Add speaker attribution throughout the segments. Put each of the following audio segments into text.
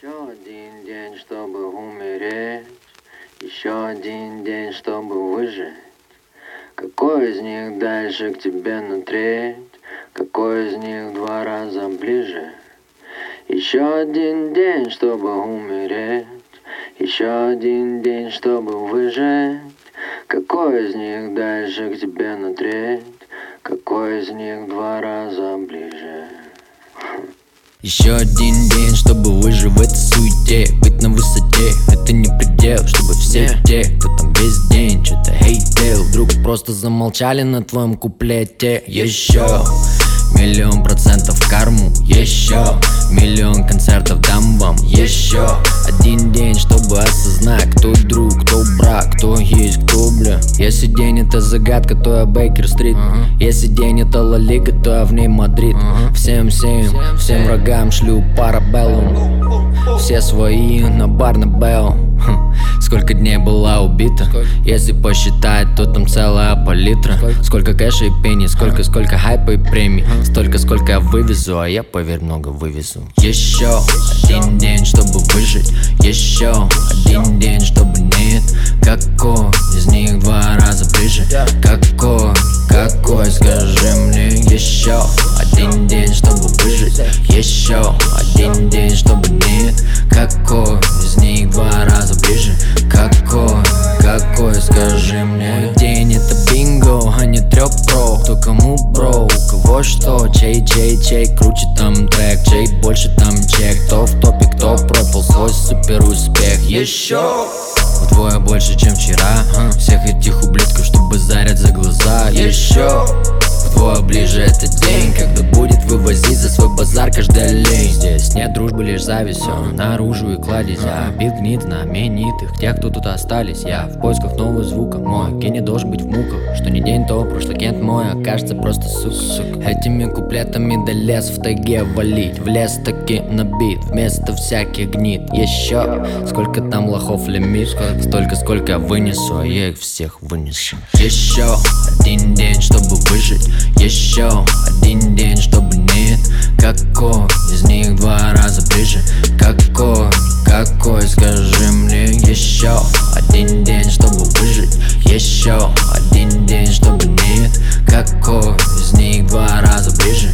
Speaker 1: Еще один день, чтобы умереть, еще один день, чтобы выжить. Какой из них дальше к тебе на треть? Какой из них 2 раза ближе? Еще один день, чтобы умереть, еще один день, чтобы выжить. Какой из них дальше к тебе на треть? Какой из них 2 раза ближе?
Speaker 2: Еще один день, чтобы выжить в этой суете. Быть на высоте, это не предел. Чтобы все те, кто там весь день что-то хейтил, вдруг просто замолчали на твоем куплете. Еще 1,000,000% в карму. Еще 1,000,000 концертов дам вам. Еще один день, чтобы осознать, кто друг, кто брат, кто есть, кто бля. Если день это загадка, то я Бейкер-стрит. Если день это Ла Лига, то я в ней Мадрид. Всем врагам шлю парабеллум. Все свои на Барнабелл. Сколько дней была убита? Если посчитать, то там целая палитра. Сколько кэша и пенни, сколько хайпа и премий. Столько, сколько я вывезу, а я, поверь, много вывезу. Еще один день, чтобы выжить. Еще один день, чтобы нет. Какой из них 2 раза ближе? Какой, скажи мне. Еще один день, чтобы выжить. Еще один день, чтобы нет. Какой из них 2 раза ближе? Какой, скажи мне. Мой день это бинго, а не трёп про. Кто кому бро, у кого что. Чей круче там трек, чей больше там чек. Кто в топе, кто пропал свой супер успех. Еще вдвое больше, чем вчера. Всех этих ублюдков, чтобы зарять за глаза. Еще вдвое ближе этот день, когда будет вывозить за свой базар каждый лень. Здесь нет дружбы, лишь зависть, все наружу и кладезь. Я бит гнит знаменитых, тех, кто тут остались. Я в поисках нового звука, мой гений должен быть в муках. Что не день, то прошлый кент мой окажется просто сука. Этими куплетами до лес в тайге валить. В лес таки набит, вместо всяких гнит. Еще сколько там лохов лимит, столько, сколько я вынесу, а я их всех вынесу. Еще один день, чтобы выжить. Еще один день, чтобы нет. Какой из них 2 раза ближе? Какой, скажи мне. Еще один день, чтобы выжить. Еще один день, чтобы нет. Какой из них 2 раза ближе?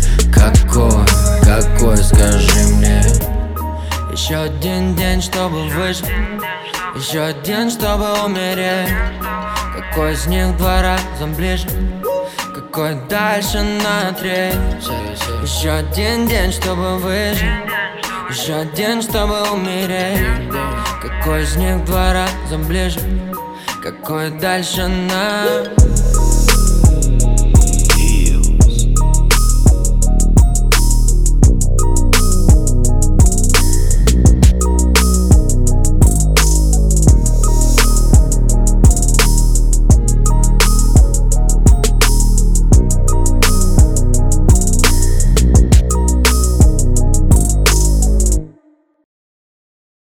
Speaker 2: Какой, скажи мне.
Speaker 3: Еще один день, чтобы выжить. Еще один, чтобы умереть. Какой из них 2 раза ближе? Какой дальше на треть? Еще один день, чтобы выжить. Еще один, чтобы умереть. Какой из них 2 раза ближе? Какой дальше на...